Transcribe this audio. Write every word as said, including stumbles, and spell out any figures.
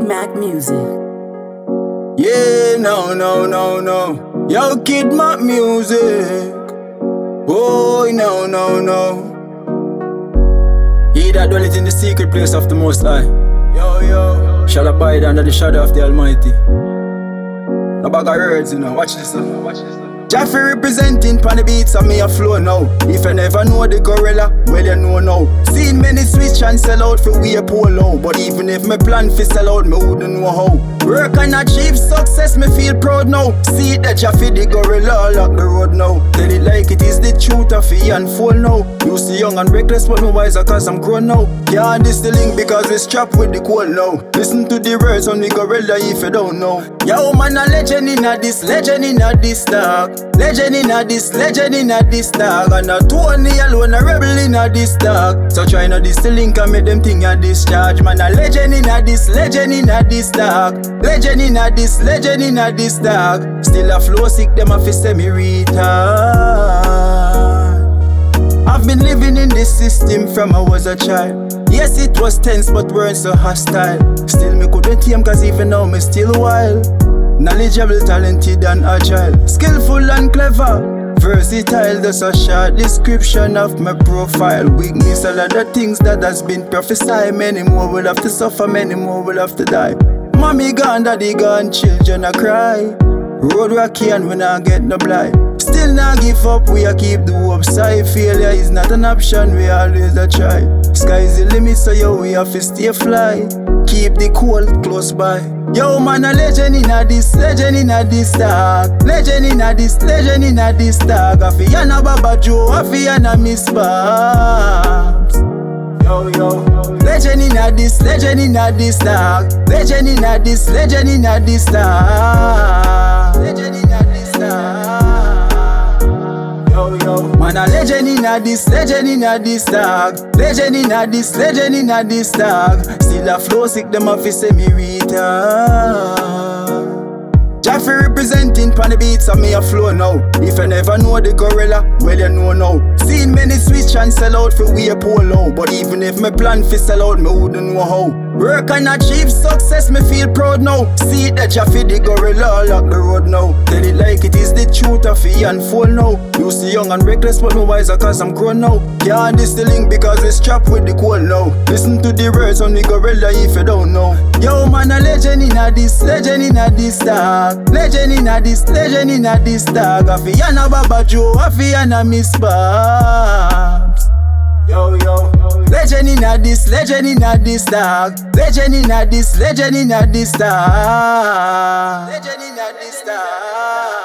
Mac Music. Yeah, no, no, no, no. Yo, Kid Mac Music. Oh, no, no, no. He that dwelleth in the secret place of the Most High, yo, yo, shall abide under the shadow of the Almighty. No bag of words, you know. Watch this, uh. watch this. Uh. Jaffe representing pan the beats of me a flow now. If you never know the gorilla, well you know now. Seen many switch and sell out for we a polo. But even if me plan fi sell out, me wouldn't know how. Work and achieve success, me feel proud now. See it that Jaffe the gorilla lock the road now. Tell it like it is the truth of it unfold now. You see young and reckless but no wiser cause I'm grown now. Can't this the link because we strapped with the cold now. Listen to the words on the gorilla if you don't know. Yo man a legend in a this, legend in a this dog. Legend in a this, legend in a this dog. And a Tony alone a rebel in a this dog. So try not this the link and make them think a discharge. Man a legend in a this, legend in a this dog. Legend in a this, legend in a this dog. Still a flow sick, them a fi say me retard. I've been living in this system from I was a child. Yes, it was tense but weren't so hostile. Still me couldn't tame cause even now me still wild. Knowledgeable, talented and agile. Skillful and clever, versatile. That's a short description of my profile. Weakness, all of the things that has been prophesied. Many more will have to suffer, many more will have to die. Mommy gone, daddy gone, children a cry. Road rocky and we not get no blind. Still not give up, we a keep the hope high. Failure is not an option, we always a try. Sky's the limit, so yo, we have to stay fly. Keep the cold close by. Yo man a legend in a this, legend in a this dog. Legend in a this, legend in a this dog. Afiana Baba Joe, Afiana Miss Babs. Yo yo, legend in a this, legend in a this dog. Legend in a this, legend in a this dog. Legend in a this dog. Yo yo, man a legend in a this, legend in a this dog. Legend in a this, legend in a this dog. Still a flow sick, them a fi say me retard. Jaffe representing pan the beats of me a flow now. If you never know the gorilla, well you know now. Seen many switch and sell out for we a polo. But even if me plan fi sell out, me wouldn't know how. Work and achieve success, me feel proud now. See it that Jaffe the gorilla lock the road now. Tell it like it is the truth of it unfold now. You see young and reckless but no wiser cause I'm grown now. Can't this the link because we strapped with the cold now. Listen to the words on the gorilla if you don't know. Yo man a legend in a this, legend in a this dog. Legend in a this, legend in a this dog. Afiana Baba Joe, Afiana Miss Babs. Yo yo, legend in a this, legend in a this dog. Legend in a this, legend in a this dog. Legend in a this dog.